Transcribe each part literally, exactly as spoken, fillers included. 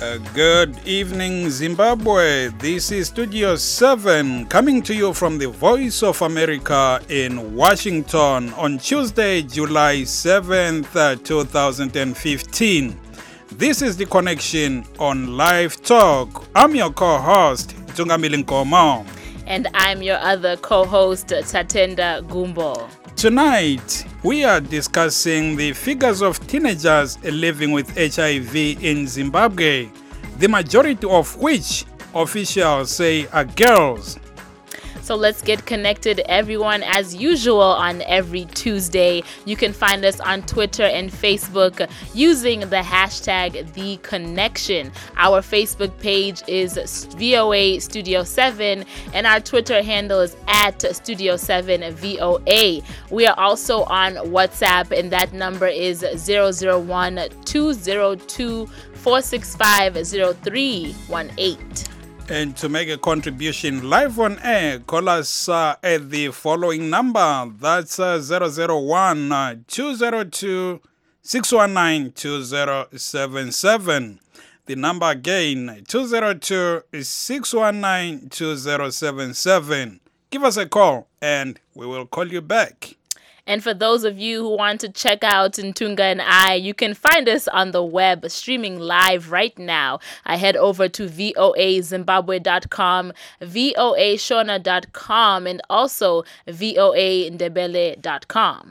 Uh, good evening, Zimbabwe. This is Studio seven coming to you from the Voice of America in Washington on Tuesday, July seventh, two thousand fifteen. This is The Connection on Live Talk. I'm your co-host, Tungamili Nkomo. And I'm your other co-host, Tatenda Gumbo. Tonight, we are discussing the figures of teenagers living with H I V in Zimbabwe, the majority of which officials say are girls. So let's get connected, everyone, as usual on every Tuesday. You can find us on Twitter and Facebook using the hashtag The Connection. Our Facebook page is V O A Studio seven, and our Twitter handle is at Studio seven V O A. We are also on WhatsApp, and that number is zero zero one, two zero two, four six five, zero three one eight. And to make a contribution live on air, call us uh, at the following number. That's uh, zero zero one, two zero two, six one nine, two zero seven seven. The number again, two zero two, six one nine, two zero seven seven. Give us a call and we will call you back. And for those of you who want to check out Ntunga and I, you can find us on the web streaming live right now. I head over to V O A Zimbabwe dot com, V O A Shona dot com, and also V O A Ndebele dot com.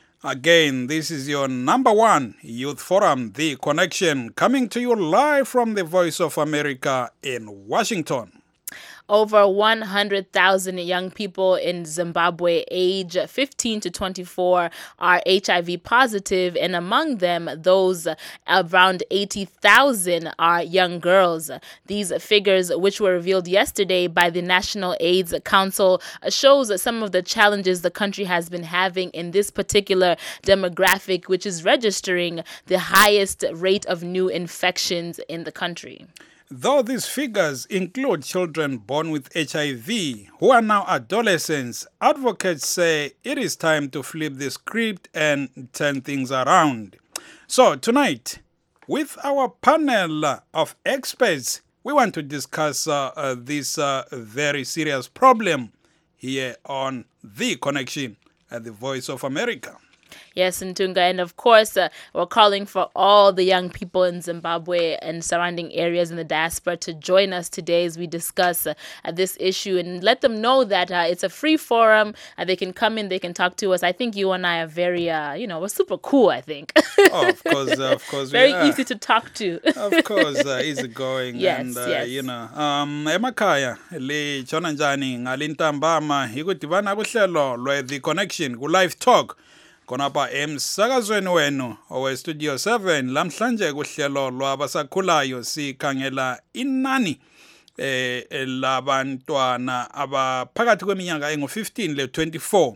Again, this is your number one youth forum, The Connection, coming to you live from the Voice of America in Washington. Over one hundred thousand young people in Zimbabwe age fifteen to twenty-four are H I V positive, and among them, those around eighty thousand are young girls. These figures, which were revealed yesterday by the National AIDS Council, shows some of the challenges the country has been having in this particular demographic, which is registering the highest rate of new infections in the country. Though these figures include children born with H I V who are now adolescents, advocates say it is time to flip the script and turn things around. So tonight, with our panel of experts, we want to discuss uh, uh, this uh, very serious problem here on The Connection at the Voice of America. Yes, Ntunga, and of course, uh, we're calling for all the young people in Zimbabwe and surrounding areas in the diaspora to join us today as we discuss uh, this issue and let them know that uh, it's a free forum. Uh, they can come in, they can talk to us. I think you and I are very, uh, you know, we're super cool, I think. Oh, of course, uh, of course. Very we are. easy to talk to. Of course, uh, easy going. Yes, and, uh, yes. You know, um, emakhaya, li chona njani, ngalintambama, hikudibana kuhlelo, lwe The Connection, ku Live Talk. Konapa emsakazweni wenu owe Studio seven lamhlanje kuhlelo lwabasakhulayo sikhangela inani eh labantwana abaphakathi kweminyaka engu fifteen le twenty-four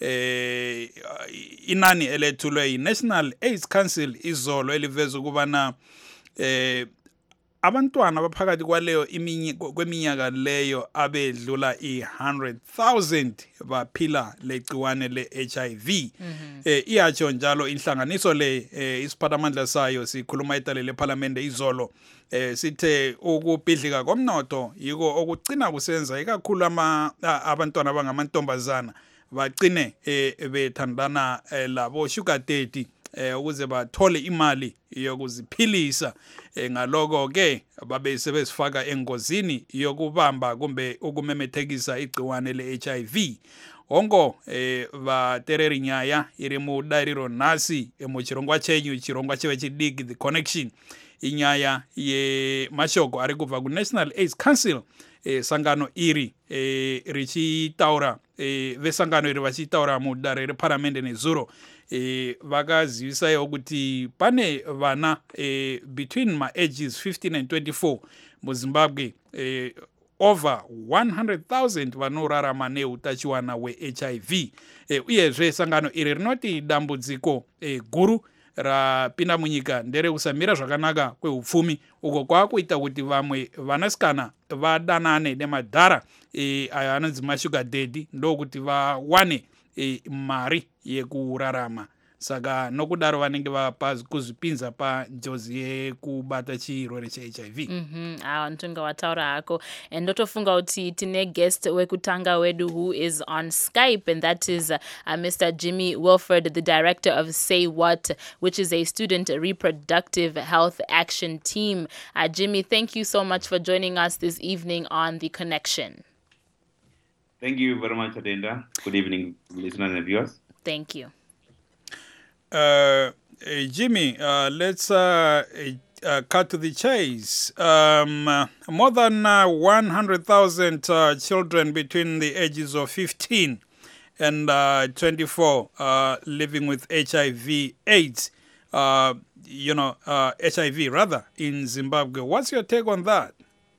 eh inani elethulwe yi-National AIDS Council izolo eliveza ukubana eh abantwana abaphakathi kwaleyo kweminyaka leyo abedlula i one hundred thousand baphila legciwane le H I V. Mm-hmm. eh iyatsho njalo inhlanganiso le eh, isiphathamandla sayo sikhuluma italele leParliament izolo eh sithe ukubhidlika komnotho yiko okucina kusenza ikakhulu ama abantwana abangamantombazana bagcine eh, bethandana eh, labo sugar daddy eh ukuze bathole imali yokuziphilisa. eh, ngaloko ke babe sebesifaka engozini yokubamba kumbe ukumemethekisa igciwane le H I V. Ongo eh va tereri nyaya iri mu dairiro nasi emuchirongwa chenyu chirongwa chewe chidiki The Connection inyaya ye mashoko ari kubva ku National AIDS Council. eh sangano iri eh richitaura eh vesangano iri vachitaura mu dare reParliament nezuro eh vakazivisa ukuthi pane vana eh between my ages fifteen and twenty-four mu Zimbabwe eh over one hundred thousand vanorarama neutachiwana we-H I V. eh uyezve sangano iri rinoti dambudziko eh guru rapinda munyika ndere kusamira zvakanaka kweupfumi uko kwakuita kuti vamwe vanasikana vadanane nemadhara eh ayo anonzi masugar daddy ndokuti vawane e, mari yekurarama. saka nokudaro vanenge vakuzvipinza panjodzi yekubata chirwere che-H I V. Mhm. Ah, ntunga wataura hako. And ndotofunga kuti tine guest wekutanga wedu who is on Skype, and that is uh, uh, Mister Jimmy Wilford, the director of Say What, which is a student reproductive health action team. Uh, Jimmy, thank you so much for joining us this evening on The Connection. Thank you very much, Adenda. Good evening, listeners and viewers. Thank you. Uh, uh, Jimmy, uh, let's uh, uh, cut to the chase. Um, uh, more than uh, one hundred thousand uh, children between the ages of fifteen and uh, twenty-four uh, living with H I V AIDS, uh, you know, uh, H I V rather, in Zimbabwe. What's your take on that?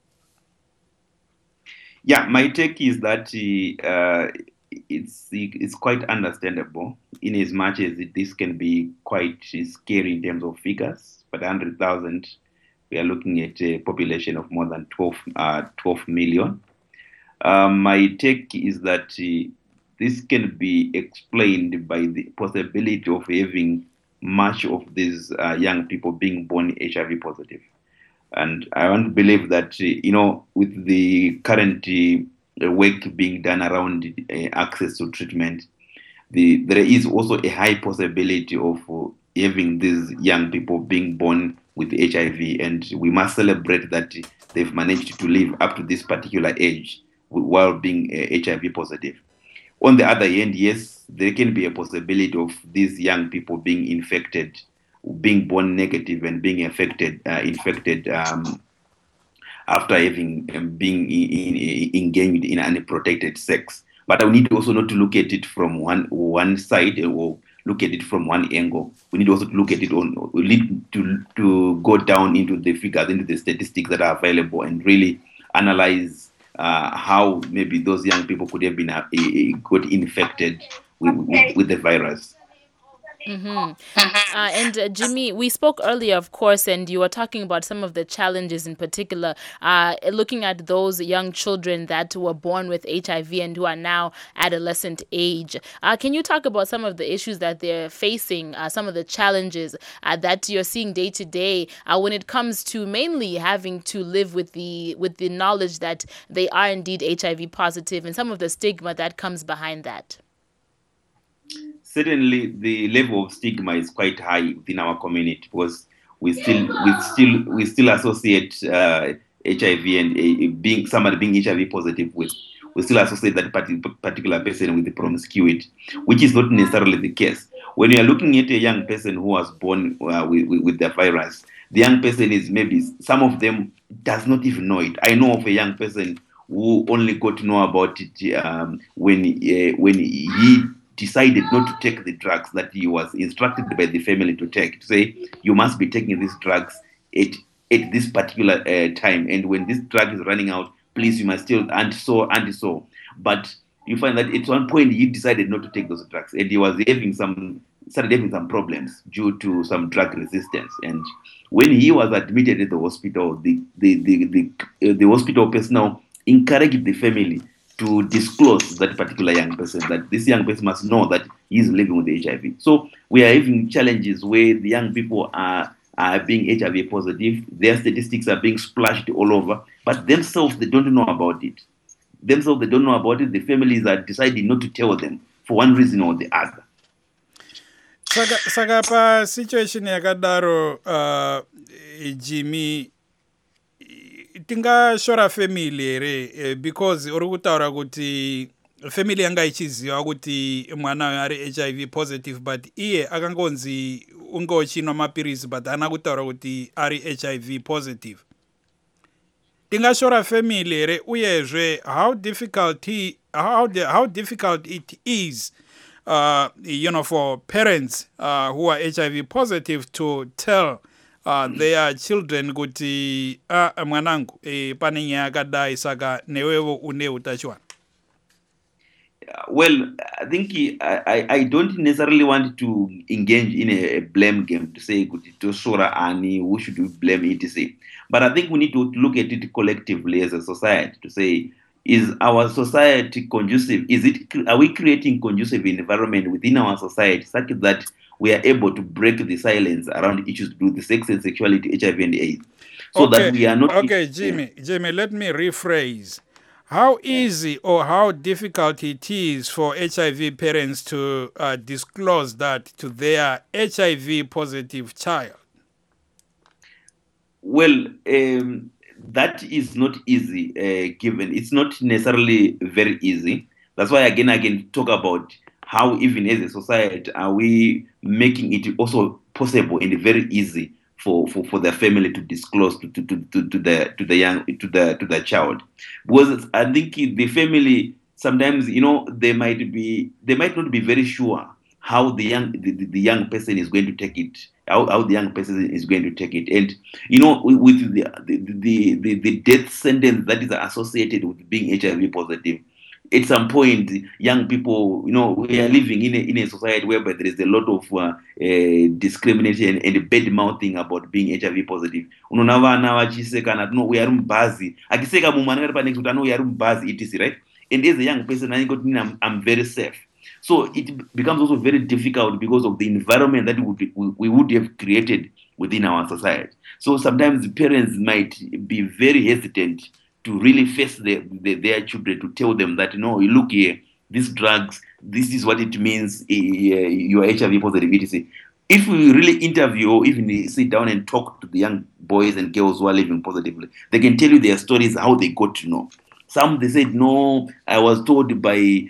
Yeah, my take is that uh, it's it's quite understandable in as much as this can be quite scary in terms of figures. But one hundred thousand, we are looking at a population of more than twelve, uh, twelve million. Um, my take is that uh, this can be explained by the possibility of having much of these uh, young people being born H I V positive. And I want to believe that, uh, you know, with the current uh, work being done around uh, access to treatment, the, there is also a high possibility of uh, having these young people being born with H I V. And we must celebrate that they've managed to live up to this particular age while being uh, H I V positive. On the other hand, yes, there can be a possibility of these young people being infected, being born negative and being affected, uh, infected um, after having um, being in, in, engaged in unprotected sex. But we need also not to look at it from one one side or look at it from one angle. We need also to look at it on, we need to to go down into the figures, into the statistics that are available, and really analyze uh, how maybe those young people could have been uh, got infected with, with, with the virus. Mm-hmm. Uh, and uh, Jimmy, we spoke earlier, of course, and you were talking about some of the challenges in particular, uh, looking at those young children that were born with H I V and who are now adolescent age. Uh, can you talk about some of the issues that they're facing, uh, some of the challenges uh, that you're seeing day to day uh, when it comes to mainly having to live with the with the knowledge that they are indeed H I V positive, and some of the stigma that comes behind that? Certainly, the level of stigma is quite high within our community because we still we still we still associate uh, H I V and uh, being somebody being H I V positive with we still associate that particular person with the promiscuity, which is not necessarily the case. When you are looking at a young person who was born uh, with, with the virus, the young person is maybe some of them does not even know it. I know of a young person who only got to know about it um, when uh, when he decided not to take the drugs that he was instructed by the family to take, to say, you must be taking these drugs at, at this particular uh, time. And when this drug is running out, please, you must still, and so, and so. But you find that at one point he decided not to take those drugs. And he was having some, started having some problems due to some drug resistance. And when he was admitted at the hospital, the, the, the, the, uh, the hospital personnel encouraged the family to disclose that particular young person, that this young person must know that he is living with H I V. So we are having challenges where the young people are, are being H I V positive, their statistics are being splashed all over, but themselves, they don't know about it. Themselves, they don't know about it. The families are deciding not to tell them for one reason or the other. Saka, saka pa situation yakadaro uh, Jimmy, tingashora family ere because uri kutaura kuti family yanga ichiziva kuti mwana ari H I V positive but iye akangonzi ungochinwa mapirisi but ana kutaura kuti ari H I V positive. Tingashora family ere uyezve how difficult he, how the, how difficult it is uh, you know, for parents uh, who are H I V positive to tell Uh, their children kuti ah uh, mwanangu eh, pane nyaya yakadai saka newewo une utachiwana. Well, I think I, I don't necessarily want to engage in a blame game to say to Sora Ani, who should we blame et cetera. But I think we need to look at it collectively as a society to say, is our society conducive? Is it, are we creating conducive environment within our society such that we are able to break the silence around issues to do with sex and sexuality, H I V and AIDS. So okay. that we are not... Okay, Jimmy, yeah. Jimmy, let me rephrase. How easy or how difficult it is for H I V parents to uh, disclose that to their H I V positive child? Well, um, that is not easy, uh, given it's not necessarily very easy. That's why, again, I can talk about how even as a society are we making it also possible and very easy for, for, for the family to disclose to, to, to, to the to the young to the to the child. Because I think the family sometimes, you know, they might be they might not be very sure how the young the, the young person is going to take it, how, how the young person is going to take it. And you know, with the the, the, the, the death sentence that is associated with being H I V positive, at some point, young people, you know, we are living in a, in a society whereby there is a lot of uh, uh, discrimination and bad mouthing about being H I V positive. Unoona vana vachisekana, no, we are mbazi. Akiseka mumwana ari panext kuti ano we are mbazi, it is right. And as a young person, I got I'm, I'm very safe. So it becomes also very difficult because of the environment that we would, we would have created within our society. So sometimes parents might be very hesitant to really face the, the, their children, to tell them that, no, look here, these drugs, this is what it means, uh, you are H I V positive, et cetera. If we really interview or even sit down and talk to the young boys and girls who are living positively, they can tell you their stories, how they got to know. Some, they said, no, I was told by a,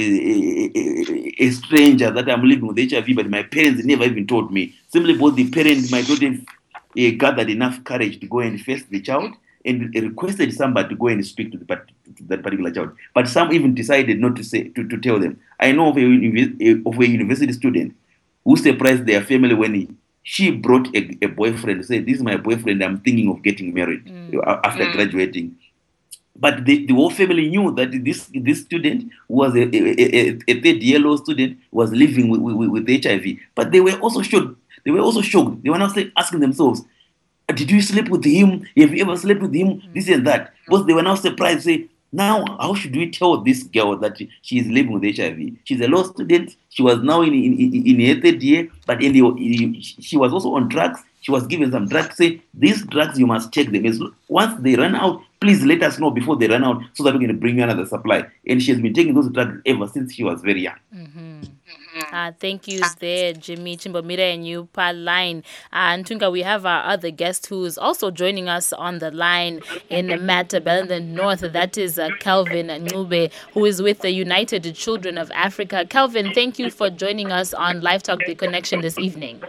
a, a, a stranger that I'm living with H I V, but my parents never even told me. Simply because the parents might not have uh, gathered enough courage to go and face the child and requested somebody to go and speak to, the, to that particular child. But some even decided not to say to, to tell them. I know of a, of a university student who surprised their family when he, she brought a, a boyfriend, said, this is my boyfriend, I'm thinking of getting married mm. after mm. graduating. But the, the whole family knew that this this student was a, a, a, a third year law student, was living with, with, with H I V. But they were also shocked. They were also shocked. They were now asking themselves, did you sleep with him? Have you ever slept with him? This and that. Because they were now surprised, say, now how should we tell this girl that she is living with H I V? She's a law student. She was now in in, in her third year, but in the, she was also on drugs. She was given some drugs. Say, these drugs, you must check them. Once they run out, please let us know before they run out so that we can bring you another supply. And she has been taking those drugs ever since she was very young. Mm-hmm. Uh, thank you there, Jimmy Chimbomira and you, Line. And uh, Ntunga, we have our other guest who is also joining us on the line in Matabele in the north. That is uh, Kelvin Ncube, who is with the United Children of Africa. Kelvin, thank you for joining us on Live Talk The Connection this evening.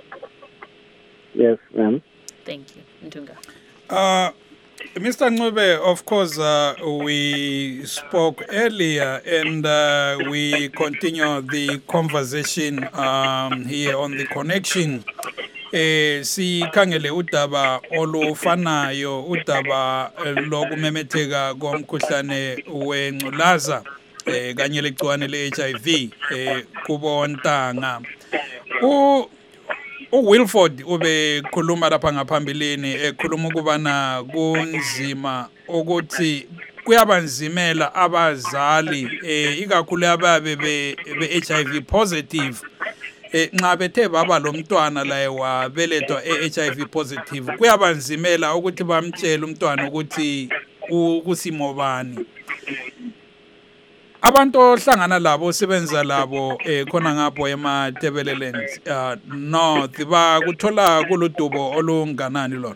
Yes, ma'am. Thank you, Ntunga. Uh, Mister Ncube, of course, uh, we spoke earlier and uh, we continue the conversation um, here on The Connection. Eh, sikhangele udaba olufanayo, udaba lokumemetheka komkhuhlane wengculaza eh, kanye legciwane le-H I V eh, kubo ontanga. U uWilford ube khuluma lapha ngaphambilini ekhuluma ukubana kunzima ukuthi kuyabanzimela abazali eh ikakhulu ababe be-H I V positive eh nxa bethe baba lo mntwana la wabelethwa e-H I V positive kuyabanzimela ukuthi bamtshele umntwana ukuthi ukusimo bani. Abantu ohlangana labo sebenza labo eh khona ngapho eMatabeleland uh, north bakuthola kuludubo olunganani lona?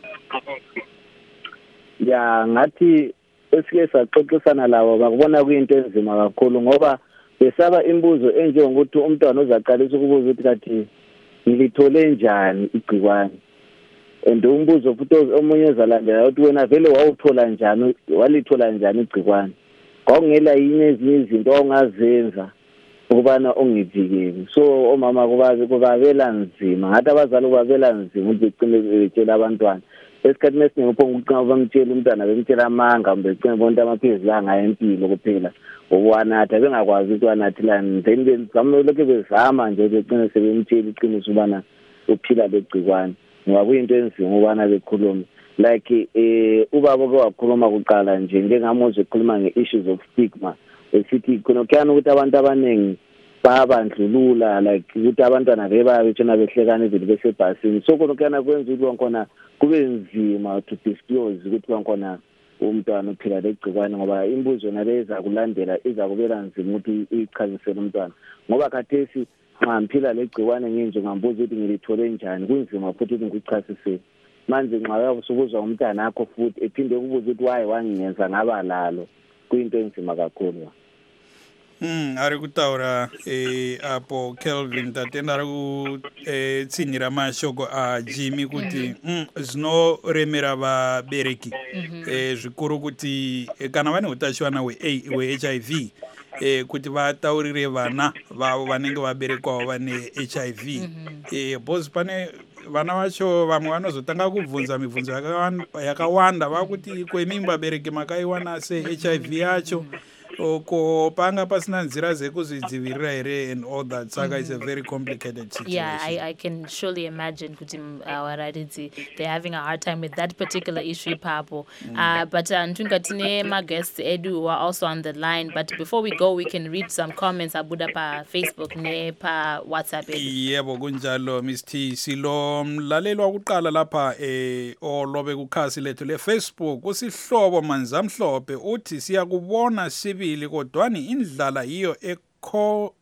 Ya ngathi esike saxoxisana labo bakubona kuyinto enzima kakhulu ngoba besaba imbuzo enjengokuthi umntwana uzaqalisa ukubuza ukuthi kathi ngilithole njani igcikwane. And umbuzo futhi omunye ezalandela ukuthi wena vele wawuthola njani, walithola njani igcikwane. Kwangela yini ezinye izinto ongazenza ukubana ongivikele. So omama kubazi kubabela nzima, ngathi abazali kubabela nzima ukuthi becine betshela abantwana. Esikhathini esiningi uphonga uqina bamtshela umntwana bemtshela amanga becine bonke amaphilisi la ngayempilo kuphela owanatha bengakwazi ukuthi wanathilani. Then bezamlokho bezama nje becine sebemtshela iqiniso ubana uphila begcikwane. Ngoba kuyinto enzima ubana bekhuluma. Like eh ubaba kwakhuluma kuqala nje njengamuzwe ekhuluma ngeissues of stigma esithi khona kuyana ukuthi abantu abaningi babandlulula like ukuthi abantwana bebabe thina behlekana even besebhasini so konokana kwenza ukuthi kwakhona kube nzima to disclose ukuthi kwakhona umntwana uphila legcikwane ngoba imbuzo naleza kulandela iza kubela nzima ukuthi uyichazisele umntwana ngoba khathesi ngamphila legcikwane nginje ngambuza ukuthi ngilithole njani kunzima futhi ukuthi ngikuchasisele manje nxa usubuzwa umntwana akho futhi ephinde ukubuza ukuthi why wangenza ngaba lalo kuyinto enzima kakhulu. Mm, ari kutaura eh apo Kelvin tatenda ari ku eh tsinira mashoko a Jimmy kuti mm zino remera va bereki eh zvikuru kuti kana vane utachiwana we we H I V eh kuti vataurire vana vavo vanenge vaberekwa vane H I V eh boss pane vana vacho vamwe vanozotanga kubvunza mibvunzo yakawanda vakuti kwemimba bereki makaiwana se H I V yacho oko panga pasina nzira dzekuzvidzivirira here and all that saka it's a very complicated situation. Yeah, I, I can surely imagine kuti our raditsi they're having a hard time with that particular issue papo mm. uh, but ntunga tine ma guests edu who are also on the line, but before we go we can read some comments abuda pa Facebook ne pa WhatsApp edu. Yebo kunjalo Miss T silo mlalelo wakuqala lapha eh olobe kukhasi lethu le Facebook usihlobo manzamhlophe uthi siyakubona sibi kodwani indlala hiyo ekho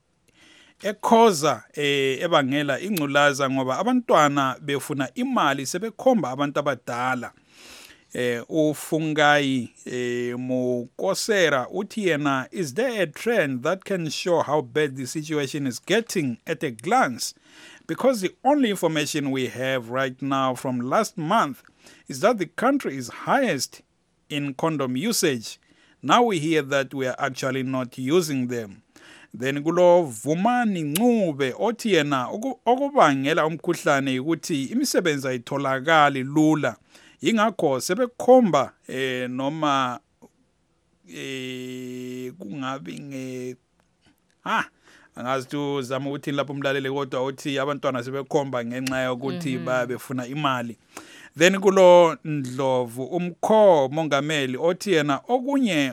ekhoza eh ebangela ingculaza ngoba abantwana befuna imali sebekhomba abantu abadala. eh ufungai eh mukosera uthi yena is there a trend that can show how bad the situation is getting at a glance, because the only information we have right now from last month is that the country is highest in condom usage. Now we hear that we are actually not using them. Then kulo Vumani Ncube othi yena okubangela umkhuhlane ukuthi imisebenzi ayitholakali lula ingakho sebekhomba eh noma eh kungabi nge ah angazi tu zama ukuthi lapho umlaleli kodwa uthi abantwana sebekhomba ngenxa yokuthi babefuna imali. Then kulo Ndlovu umkho mongameli othi yena okunye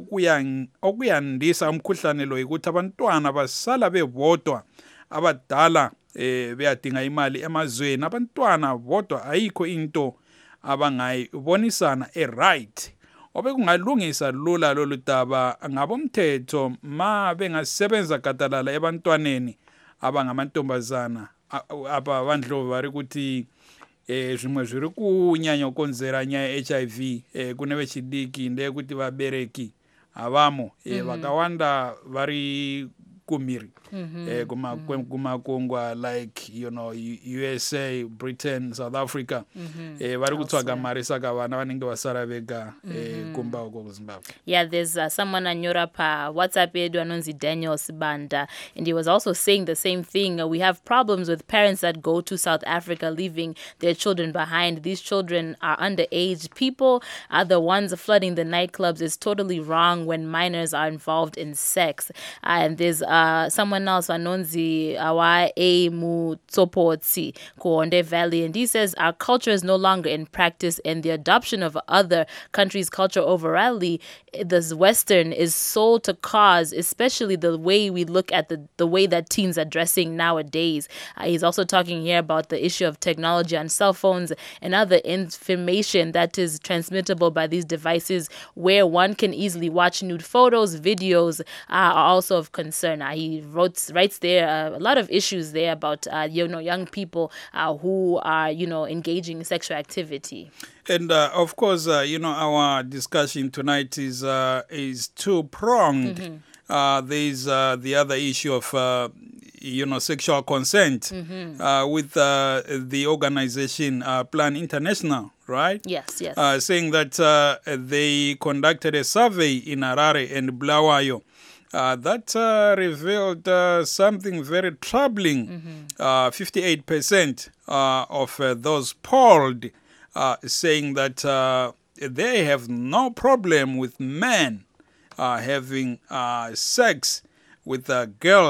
okuyandisa umkhuhlane lo ukuthi abantwana basala bebodwa abadala eh beyadinga imali emazweni abantwana bodwa ayikho into abangayibonisana e right obekungalungisa lula lolu daba ngabomthetho ma bengasebenza gadalala ebantwaneni abangamantombazana aba bandlo bari ukuthi eh zvimwe zviri kunyanya konzera nyaya H I V eh kune vechidiki ndeye kuti vabereki avamo eh vakawanda vari kumiri eh kuma kuma kongwa like you know U S A, Britain, South Africa eh vari kutsvaga mari saka vana vanenge vasara vega eh kumba uko kuZimbabwe. Yeah, there's uh, someone anyora pa WhatsApp edu anonzi Daniel Sibanda, and he was also saying the same thing. Uh, we have problems with parents that go to South Africa leaving their children behind. These children are underage. People are the ones flooding the nightclubs. It's totally wrong when minors are involved in sex. Uh, and there's uh, someone else anonzi awa e mutsopotsi Kuonde Valley, and he says our culture is no longer in practice, and the adoption of other countries' culture overally, this Western, is sold to cause, especially the way we look at the, the way that teens are dressing nowadays. Uh, he's also talking here about the issue of technology on cell phones and other information that is transmittable by these devices, where one can easily watch nude photos, videos uh, are also of concern. Uh, he wrote, writes there uh, a lot of issues there about uh, you know young people uh, who are you know engaging in sexual activity. And uh, of course, uh, you know, our discussion tonight is uh, is two pronged. Mm-hmm. Uh, there's uh, the other issue of uh, you know sexual consent mm-hmm. uh, with uh, the organization uh, Plan International, right? Yes, yes. Uh, saying that uh, they conducted a survey in Harare and Bulawayo. Uh, that uh, revealed uh, something very troubling. Mm-hmm. Uh, fifty-eight percent uh, of uh, those polled uh, saying that uh, they have no problem with men uh, having uh, sex with uh, girls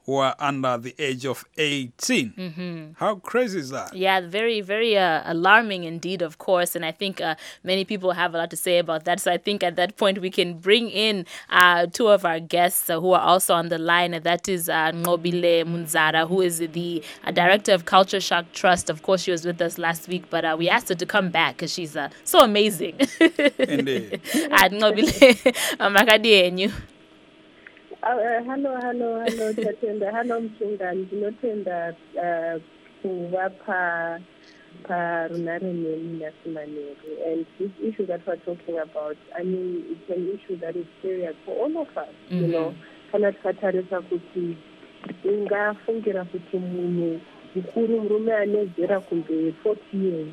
who are under the age of eighteen. Mm-hmm. How crazy is that? Yeah, very, very uh, alarming indeed, of course. And I think uh, many people have a lot to say about that. So I think at that point we can bring in uh, two of our guests uh, who are also on the line. That is uh, Nqobile Munzara, who is the uh, director of Culture Shock Trust. Of course, she was with us last week, but uh, we asked her to come back because she's uh, so amazing. Indeed. And Nqobile, makadiyenyu. Uh, hello, hello, hello, Tatenda. Hello, Mchungani. Ndinotenda uh, kuva pa pa runare nasimaneri. And this issue that we're talking about, I mean, it's an issue that is serious for all of us. Mm-hmm. You know, kana tikatarisa kuti ungafungira kuti munhu mukuru murume ane zera kunge forty years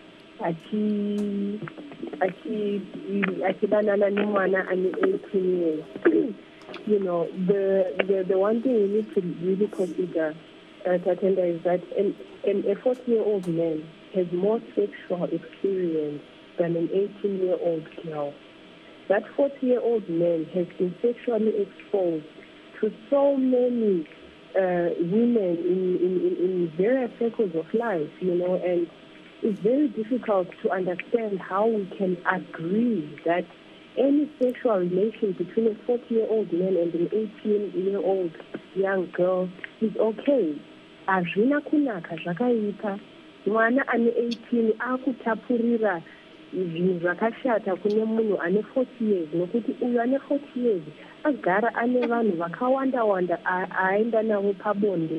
achi achi achidanana nemwana ane eighteen years. You know, the, the the one thing we need to really consider, uh, Tatenda, is that an, an, a forty-year-old man has more sexual experience than an eighteen-year-old girl. That forty-year-old man has been sexually exposed to so many uh, women in, in, in various circles of life, you know, and it's very difficult to understand how we can agree that any sexual relation between a forty-year-old man and an eighteen-year-old young girl is okay. Azvina kunaka zvakaipa. Mwana ane eighteen akutapurira zvinhu zvakashata kune munhu ane forty years nokuti uyu ane forty years agara ane vanhu vakawanda wanda aenda navo pabonde.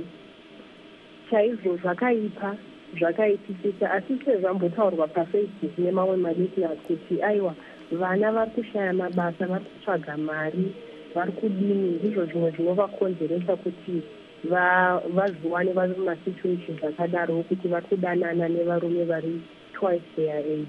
Chaizvo zvakaipa zvakaipisisa asi sezvambotaurwa paFacebook nemamwe malisteners kuti aiwa vana vari kushaya mabasa vari kutsvaga mari vari kudini ndizvo zvimwe zvinovakonzeresa kuti vazviwane vari mumasituations akadaro kuti vari kudanana nevarume vari twice their age.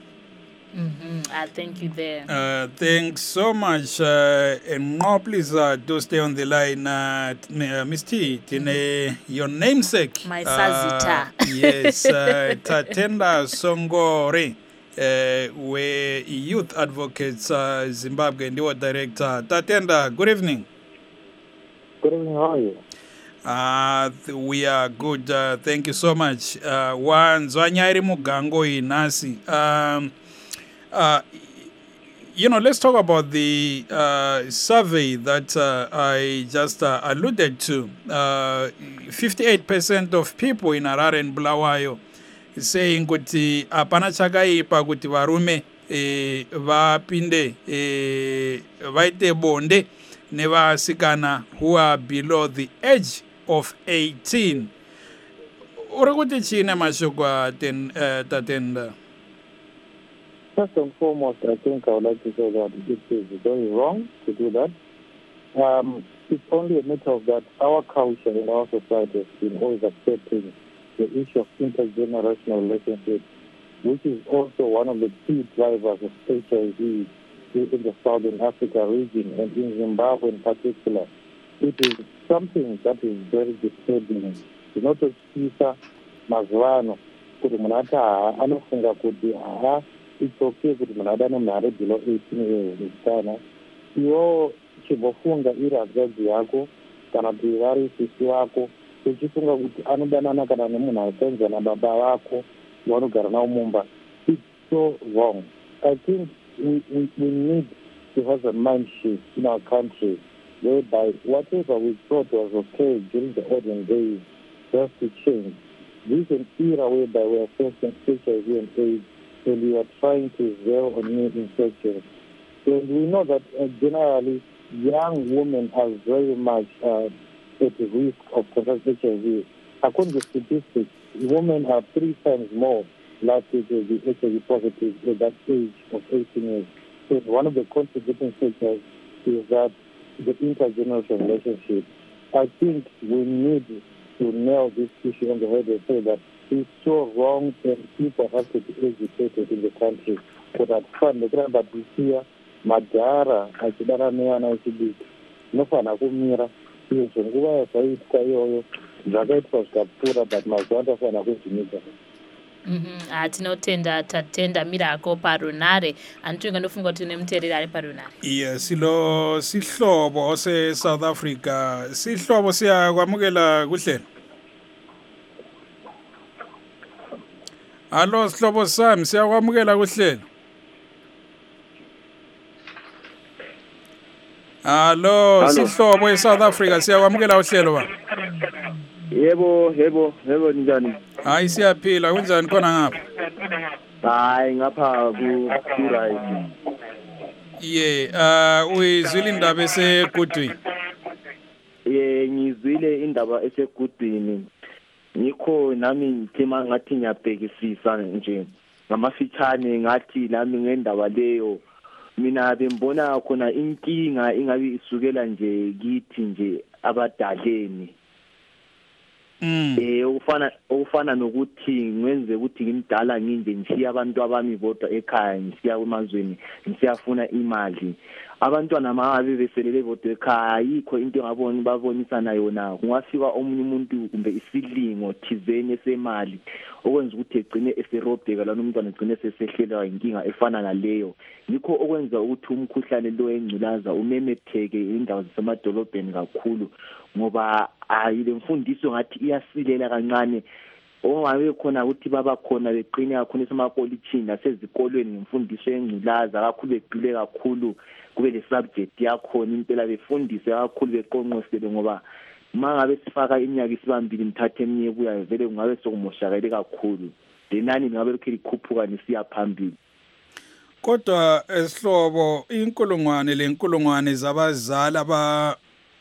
Mm-hmm. Uh, thank you there. Uh, thanks so much. Uh, and now, please uh, do stay on the line. Uh, uh, Miss T, mm-hmm. your namesake. My Sazita. Uh, yes, uh, Tatenda Songore. Uh, we're youth advocates, uh, Zimbabwe, and your director. Tatenda, good evening. Good evening, how are you? Uh, we are good, uh, thank you so much. Wanzwa nyari mugango inasi. Um, uh, you know, let's talk about the uh, survey that uh, I just uh, alluded to. Uh, fifty-eight percent of people in Harare and Bulawayo saying kuti apana chakaipa kuti varume eh, vapinde eh, vaite bonde nevasikana who are below the age of eighteen. Uri kuti chine mashoko Tatenda? First and foremost, I think I would like to say that it is very wrong to do that. Um, it's only a matter of that our culture and our society has been always accepting the issue of intergenerational relationships, which is also one of the key drivers of H I V in the Southern Africa region and in Zimbabwe in particular. It is something that is very disturbing. Zvinototyisa mazuvano kuti munhu ati haa anofunga kuti haa it's okay kuti munhu adane mari below eighteen years kana iwo chimbofunga iri hanzvadzi yako kana kuti vari sisi wako uchifunga kuti anodanana kana nemunhu akaenzana baba vako vanogara nawo mumba. It's so wrong. I think we, we, we need to have a mind shift in our country whereby whatever we thought was okay during the olden days has to change. This is an era whereby we are facing H I V and AIDS and we are trying to zero on new infections. And we know that uh, generally young women are very much uh, at risk of contracting H I V. According to statistics, women are three times more likely to be H I V positive at that age of eighteen years. So one of the contributing factors is that the intergenerational relationship. I think we need to nail this issue on the head and say that it's so wrong and people have to be educated in the country so that fun but this year madhara achidara neana echidiki nofana kumira izvo nguva yazvaitwa iyoyo zvakaitwa zvikapfuura but mazuva andafana kuzvinyika. Mhm. Ah tinotenda tatenda mirako parunare antunga ndofunga kuti nemterera ari parunare. Yes, silo sihlobo se South Africa. Sihlobo siyakwamukela kuhlelo. Allo sihlobo sami siyakwamukela kuhlelo. Allo sihlobo eSouth Africa siyakwamukela uhlelo ba. Yebo, yebo, yebo njani? Hayi siyaphila kunjani khona ngapha? Hayi ngapha ku right. Ye, uh uyizwile indaba esegudwini. Ye ngizwile indaba esegudwini. Ngikho nami ngithema ngathi ngiyabhekisisa nje. Ngamafitshane ngathi nami ngendaba leyo mina bembona khona inkinga ingabe isukela nje kithi nje abadaleni. Mm. Eh ufana ufana nokuthi ngenze ukuthi ngimdala nginje ngishiya abantu abami bodwa ekhaya ngisiya kumazweni ngisiyafuna imali. Abantwana mababe beselele bodwa ekhaya ayikho into engaboni babonisana yona. Kungafika omunye umuntu kumbe isilingo thizeni semali okwenza ukuthi egcine eserobheka lana umntwana egcine sesehlelwa inkinga efana naleyo. Yikho okwenza ukuthi umkhuhlane lo engculaza umemetheke indawo zasemadolobheni kakhulu ngoba ayile mfundiso ngathi iyasilela kancane. Ongabe khona ukuthi baba khona beqine kakhulu esemakolitshini nasezikolweni ngemfundiso engculaza kakhulu begcile kakhulu kube le subject yakhona impela befundise kakhulu beqonqosele ngoba mangabe sifaka iminyaka isibambili mthathe eminye kuya vele kungabe sokumoshakele kakhulu lenani ngabe lokho likhuphuka nisiya phambili. Kodwa esihlobo inkulungwane lenkulungwane zabazali aba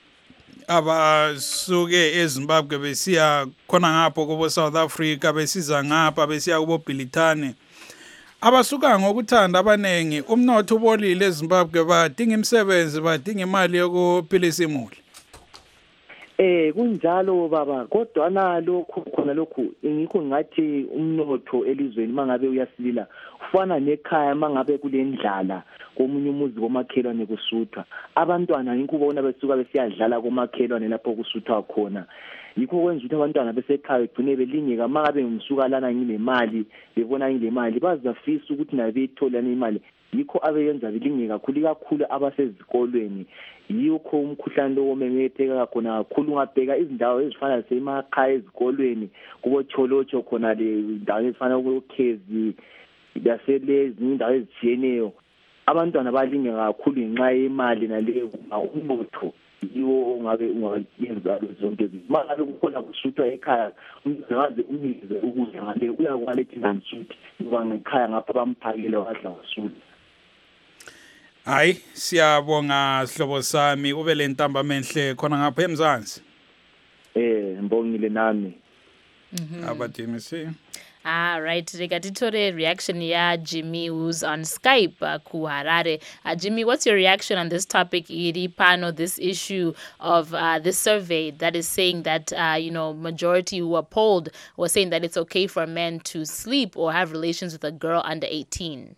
abasuke eZimbabwe besiya khona ngapho kubo South Africa besiza ngapha besiya kubo Bhilithane abasuka ngokuthanda abanengi umnotho ubolile eZimbabwe badinga imisebenzi badinga imali yokuphilisa imuli. Eh kunjalo baba kodwa nalokho khona lokho ngikho ngathi umnotho elizweni mangabe uyasilila ufana nekhaya mangabe kulendlala komunye umuzi komakhelwane kusuthwa abantwana inkubona besuka besiyadlala komakhelwane lapho kusuthwa khona. Yikho kwenza ukuthi abantwana besekhaya begcine belingeka mangabe ngimsuka lana nginemali bebona nginemali bazafisa ukuthi nabe ithola imali. Yikho abeyenza bilingeka kakhulu kakhulu abasezikolweni. Yikho umkhuhlane lo omemetheka khona kakhulu ungabheka izindawo ezifana nasemakhaya ezikolweni kubo Cholocho khona le ndawo ezifana kuKhezi yaselezi indawo ezitshiyeneyo abantwana balingeka kakhulu ngenxa yemali naleyo umnotho yiwo ngabe ungayenza zonke izinto mangabe kukhona kusuthwa ekhaya umzazi umize ukudla ngale uyakwalethi nsuthi ngoba ngekhaya ngapha bamphakele wadla wasuthi. Hayi siyabonga sihlobo sami ube le ntamba menhle khona ngapha eMzansi. Eh ngibongile nami. Mhm. Abadimisi. Ah, right. Regatitore reaction ya Jimmy who's on Skype uh, ku Harare. Uh, Jimmy, what's your reaction on this topic, iri pano, this issue of uh, this survey that is saying that, uh, you know, majority who were polled were saying that it's okay for men to sleep or have relations with a girl under eighteen?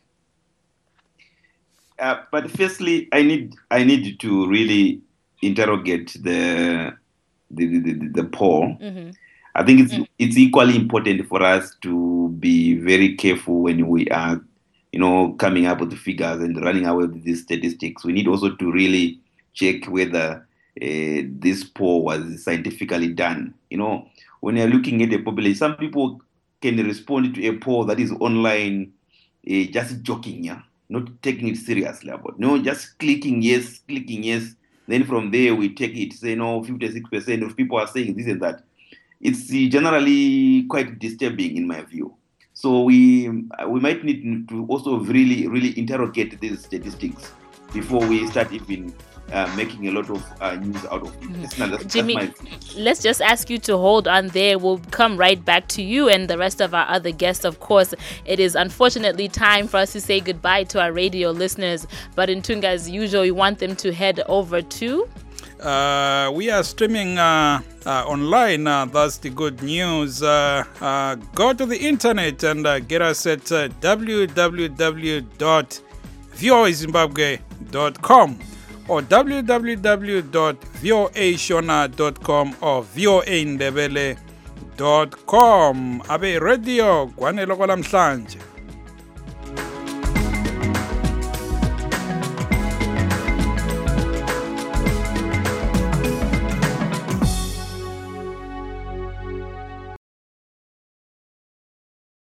Uh, but firstly, I need I need to really interrogate the the the, the, the poll. Mm-hmm. I think it's mm. it's equally important for us to be very careful when we are, you know, coming up with the figures and running away with these statistics. We need also to really check whether uh, this poll was scientifically done. You know, when you're looking at the population, some people can respond to a poll that is online, uh, just joking, yeah, not taking it seriously about, no, just clicking yes, clicking yes. Then from there we take it, say no, fifty-six percent of people are saying this and that. It's generally quite disturbing in my view. So we we might need to also really, really interrogate these statistics before we start even uh, making a lot of uh, news out of it. Mm-hmm. Not, that's, Jimmy, that's my... let's just ask you to hold on there. We'll come right back to you and the rest of our other guests. Of course, it is unfortunately time for us to say goodbye to our radio listeners. But in Tunga, as usual, we want them to head over to... Uh, we are streaming uh, uh, online. Uh, that's the good news. Uh, uh, go to the internet and uh, get us at uh, w w w dot voa zimbabwe dot com or w w w dot voa shona dot com or voa ndebele com abe radio kwanelo kwalamhlanje.